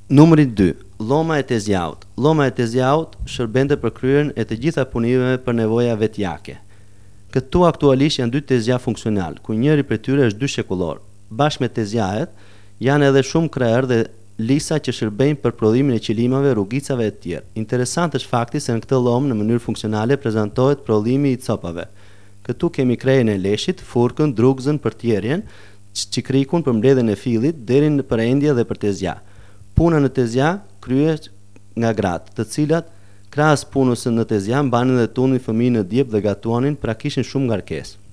Numri 2. Lloma e tezjaut. Lloma e tezjaut shërbente për kryerjen e të gjitha punimeve për nevoja vetjake. Këtu aktualisht janë dy tezja funksional, ku njëri prej tyre është dyshekullor. Bashkë me tezjahet, janë edhe shumë krerë dhe lisa që shërbejnë për prodhimin e qilimave, rrugicave e tjerë. Interesant është fakti se në këtë llom në mënyrë funksionale prezantohet prodhimi i copave. Këtu kemi krejën e leshit, furkën, drugzën për tjerjen, qikrikun për mbledhjen e fillit deri në përendje dhe për tezja. Puna në tezja kryhet nga gratë, të cilat krahas punës në tezja mbanin dhe tunin fëmijë në djep dhe gatuanin, pra kishin shumë ngarkesë.